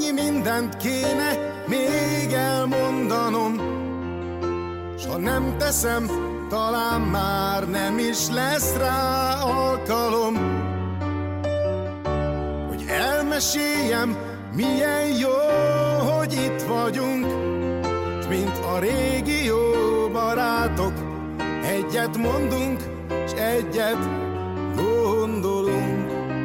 Annyi mindent kéne még elmondanom, s ha nem teszem, talán már nem is lesz rá alkalom, hogy elmeséljem, milyen jó, hogy itt vagyunk, s mint a régi jó barátok, egyet mondunk, s egyet gondolunk.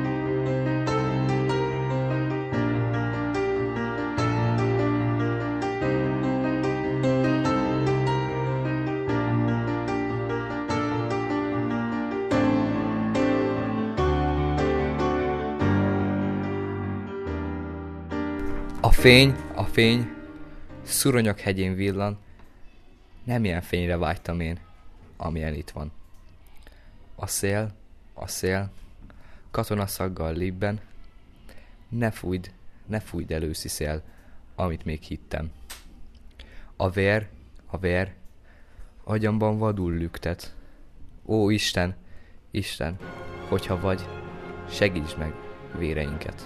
A fény, Szuronyok hegyén villan, nem ilyen fényre vágytam én, amilyen itt van. A szél, katonaszaggal libben, ne fújd el őszi szél, amit még hittem. A vér, agyamban vadul lüktet. Ó Isten, hogyha vagy, segíts meg véreinket.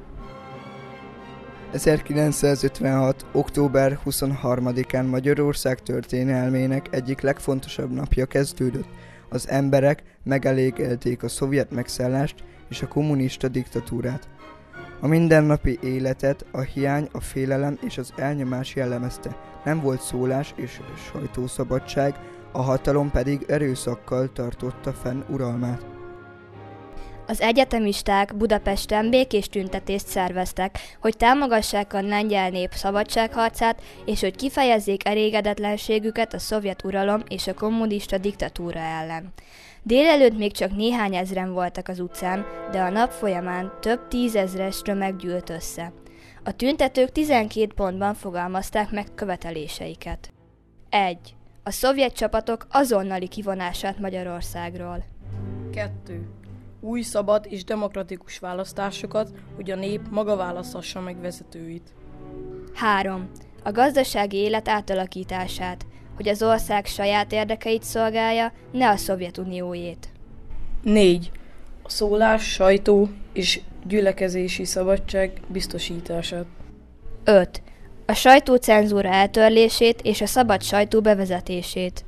1956. október 23-án Magyarország történelmének egyik legfontosabb napja kezdődött. Az emberek megelégedték a szovjet megszállást és a kommunista diktatúrát. A mindennapi életet a hiány, a félelem és az elnyomás jellemezte. Nem volt szólás és sajtószabadság, a hatalom pedig erőszakkal tartotta fenn uralmát. Az egyetemisták Budapesten békés tüntetést szerveztek, hogy támogassák a lengyel nép szabadságharcát, és hogy kifejezzék elégedetlenségüket a szovjet uralom és a kommunista diktatúra ellen. Délelőtt még csak néhány ezren voltak az utcán, de a nap folyamán több tízezres tömeg gyűlt össze. A tüntetők 12 pontban fogalmazták meg követeléseiket. 1. A szovjet csapatok azonnali kivonását Magyarországról. 2. Új, szabad és demokratikus választásokat, hogy a nép maga választhassa meg vezetőit. 3. A gazdasági élet átalakítását, hogy az ország saját érdekeit szolgálja, ne a Szovjetunióét. 4. A szólás, sajtó és gyülekezési szabadság biztosítását. 5. A sajtócenzúra eltörlését és a szabad sajtó bevezetését.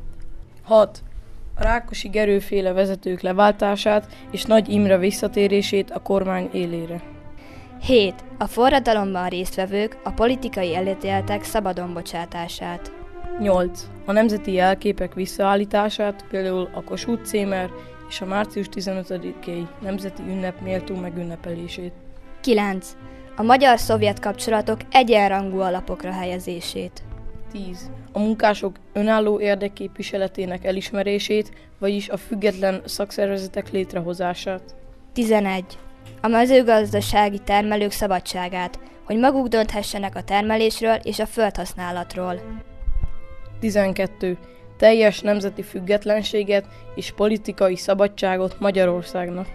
6. A Rákosi Gerő-féle vezetők leváltását és Nagy Imre visszatérését a kormány élére. 7. A forradalomban résztvevők, a politikai elítéltek szabadon bocsátását. 8. A nemzeti jelképek visszaállítását, például a Kossuth címer és a március 15-i nemzeti ünnep méltó megünnepelését. 9. A magyar-szovjet kapcsolatok egyenrangú alapokra helyezését. 10. A munkások önálló érdekképviseletének elismerését, vagyis a független szakszervezetek létrehozását. 11. A mezőgazdasági termelők szabadságát, hogy maguk dönthessenek a termelésről és a földhasználatról. 12. Teljes nemzeti függetlenséget és politikai szabadságot Magyarországnak.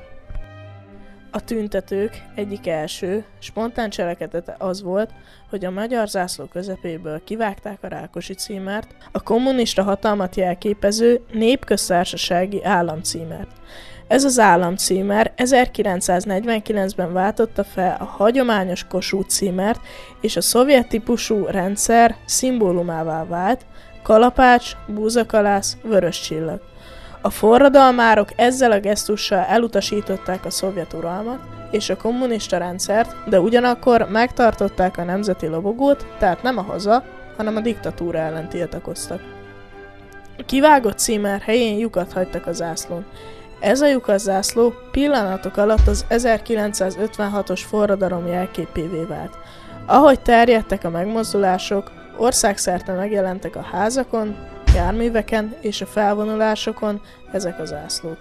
A tüntetők egyik első, spontán cselekedete az volt, hogy a magyar zászló közepéből kivágták a Rákosi címert, a kommunista hatalmat jelképező népköztársasági államcímert. Ez az államcímer 1949-ben váltotta fel a hagyományos Kossuth címert, és a szovjet típusú rendszer szimbólumává vált: kalapács, búzakalász, vörös csillag. A forradalmárok ezzel a gesztussal elutasították a szovjet uralmat és a kommunista rendszert, de ugyanakkor megtartották a nemzeti lobogót, tehát nem a haza, hanem a diktatúra ellen tiltakoztak. A kivágott címer helyén lyukat hagytak a zászlón. Ez a lyukas zászló pillanatok alatt az 1956-os forradalom jelképévé vált. Ahogy terjedtek a megmozdulások, országszerte megjelentek a házakon, járműveken és a felvonulásokon ezek a zászlók.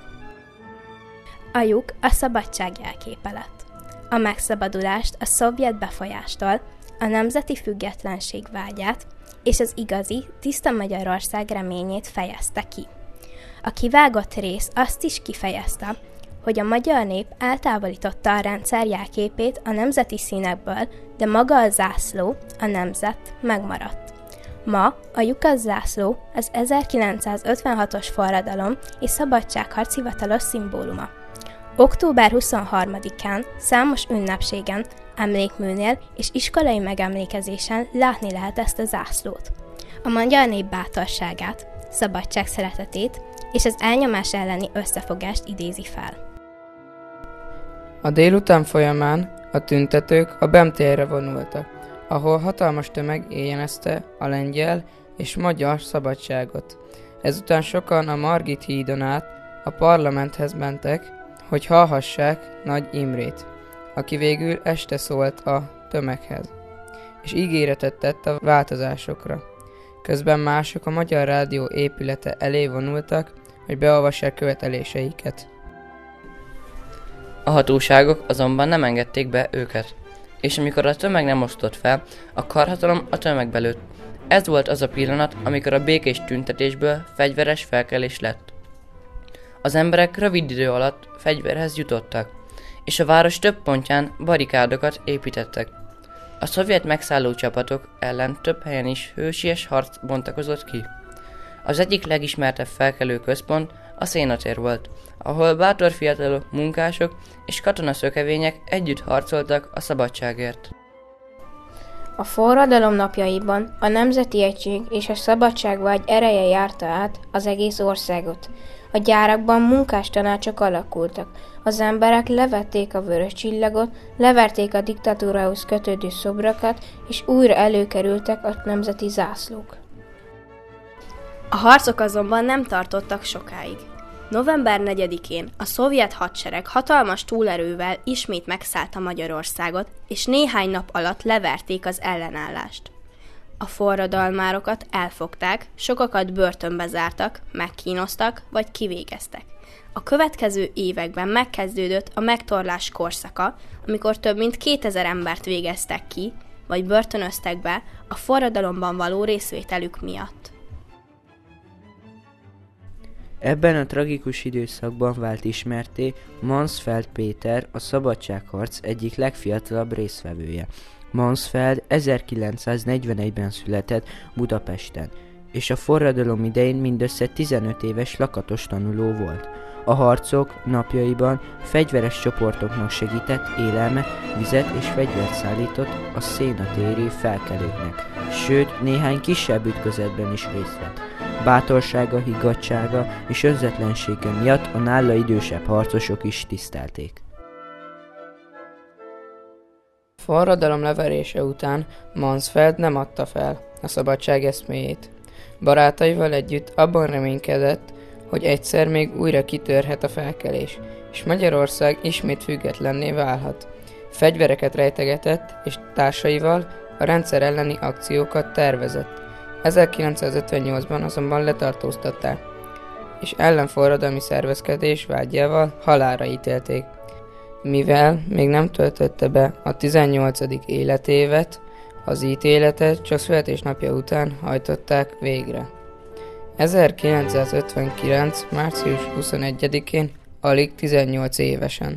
A lyuk a szabadság jelképe lett. A megszabadulást a szovjet befolyástól, a nemzeti függetlenség vágyát és az igazi, tiszta Magyarország reményét fejezte ki. A kivágott rész azt is kifejezte, hogy a magyar nép eltávolította a rendszer jelképét a nemzeti színekből, de maga a zászló, a nemzet megmaradt. Ma a lyukas zászló az 1956-os forradalom és szabadságharc hivatalos szimbóluma. Október 23-án számos ünnepségen emlékműnél és iskolai megemlékezésen látni lehet ezt a zászlót. A magyar nép bátorságát, szabadság szeretetét és az elnyomás elleni összefogást idézi fel. A délután folyamán a tüntetők a BEM térre vonultak, ahol hatalmas tömeg éjjenezte a lengyel és magyar szabadságot. Ezután sokan a Margit hídon át a parlamenthez mentek, hogy hallhassák Nagy Imrét, aki végül este szólt a tömeghez, és ígéretet tett a változásokra. Közben mások a Magyar Rádió épülete elé vonultak, hogy beolvassák követeléseiket. A hatóságok azonban nem engedték be őket, és amikor a tömeg nem osztott fel, a karhatalom a tömegbe lőtt. Ez volt az a pillanat, amikor a békés tüntetésből fegyveres felkelés lett. Az emberek rövid idő alatt fegyverhez jutottak, és a város több pontján barikádokat építettek. A szovjet megszálló csapatok ellen több helyen is hősies harc bontakozott ki. Az egyik legismertebb felkelő központ a Szénatér volt, ahol bátor fiatalok, munkások és katonaszökevények együtt harcoltak a szabadságért. A forradalom napjaiban a Nemzeti Egység és a szabadságvágy ereje járta át az egész országot. A gyárakban munkástanácsok alakultak. Az emberek levették a vörös csillagot, leverték a diktatúrához kötődő szobrokat, és újra előkerültek a nemzeti zászlók. A harcok azonban nem tartottak sokáig. November 4-én a szovjet hadsereg hatalmas túlerővel ismét megszállta Magyarországot, és néhány nap alatt leverték az ellenállást. A forradalmárokat elfogták, sokakat börtönbe zártak, megkínoztak vagy kivégeztek. A következő években megkezdődött a megtorlás korszaka, amikor több mint 2000 embert végeztek ki, vagy börtönöztek be a forradalomban való részvételük miatt. Ebben a tragikus időszakban vált ismertté Mansfeld Péter, a szabadságharc egyik legfiatalabb résztvevője. Mansfeld 1941-ben született Budapesten, és a forradalom idején mindössze 15 éves lakatos tanuló volt. A harcok napjaiban fegyveres csoportoknak segített, élelmet, vizet és fegyvert szállított a szénatéri felkelőknek, sőt néhány kisebb ütközetben is részt vett. Bátorsága, higgadtsága és önzetlensége miatt a nála idősebb harcosok is tisztelték. A forradalom leverése után Mansfeld nem adta fel a szabadság eszméjét. Barátaival együtt abban reménykedett, hogy egyszer még újra kitörhet a felkelés, és Magyarország ismét függetlenné válhat. Fegyvereket rejtegetett, és társaival a rendszer elleni akciókat tervezett. 1958-ban azonban letartóztatták, és ellenforradalmi szervezkedés vágyával halálra ítélték. Mivel még nem töltötte be a 18. életévet, az ítéletet csak születésnapja után hajtották végre. 1959. március 21-én alig 18 évesen.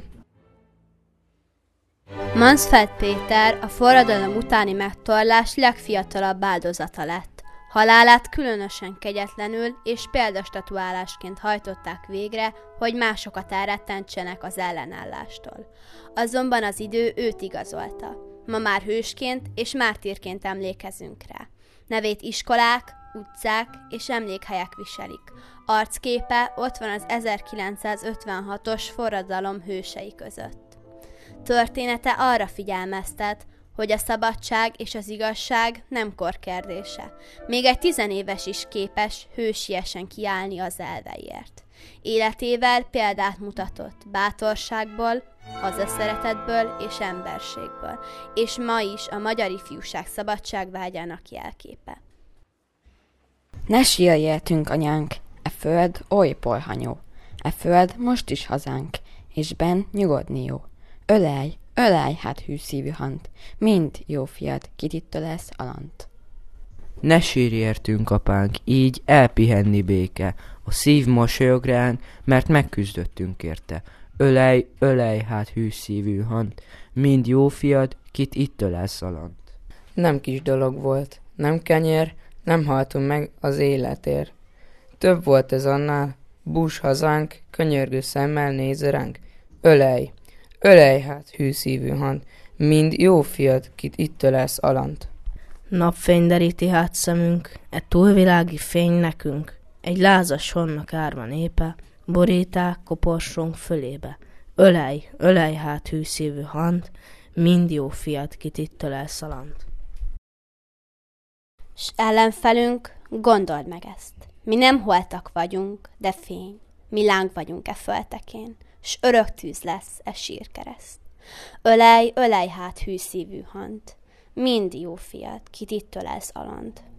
Mansfeld Péter a forradalom utáni megtorlás legfiatalabb áldozata lett. Halálát különösen kegyetlenül és példastatuálásként hajtották végre, hogy másokat elrettentsenek az ellenállástól. Azonban az idő őt igazolta. Ma már hősként és mártírként emlékezünk rá. Nevét iskolák, utcák és emlékhelyek viselik. Arcképe ott van az 1956-os forradalom hősei között. Története arra figyelmeztet, hogy a szabadság és az igazság nem korkérdése. Még egy 10 éves is képes hősiesen kiállni az elveiért. Életével példát mutatott bátorságból, hazaszeretetből és emberségből, és ma is a magyar ifjúság szabadságvágyának jelképe. Ne sieljetünk, anyánk, e föld oly polhanyó, e föld most is hazánk, és benn nyugodni jó. Ölelj, ölelj, hát hűszívű hant, mind jó fiad, kit itt lesz alant. Ne sírj értünk, apánk, így elpihenni béke, a szív mosolyog ránk, mert megküzdöttünk érte. Ölelj, ölelj, hát hűszívű hant, mind jó fiad, kit itt lesz alant. Nem kis dolog volt, nem kenyer, nem haltunk meg az életért. Több volt ez annál, bús hazánk, könyörgő szemmel néz ránk. Ölelj, ölelj hát, hűszívű hant, mind jó fiad, kit itt ölelsz alant. Napfény deríti hát szemünk, túlvilági fény nekünk, egy lázas honnak árva népe, boríták koporsónk fölébe. Ölelj hát hűszívű hant, mind jó fiad, kit itt ölelsz alant. S ellenfelünk, gondold meg ezt, mi nem holtak vagyunk, de fény, mi láng vagyunk földtekén, s örök tűz lesz sírkereszt. Ölelj hát hűszívű hant, mind jó fiad, kit itt ölelsz alant.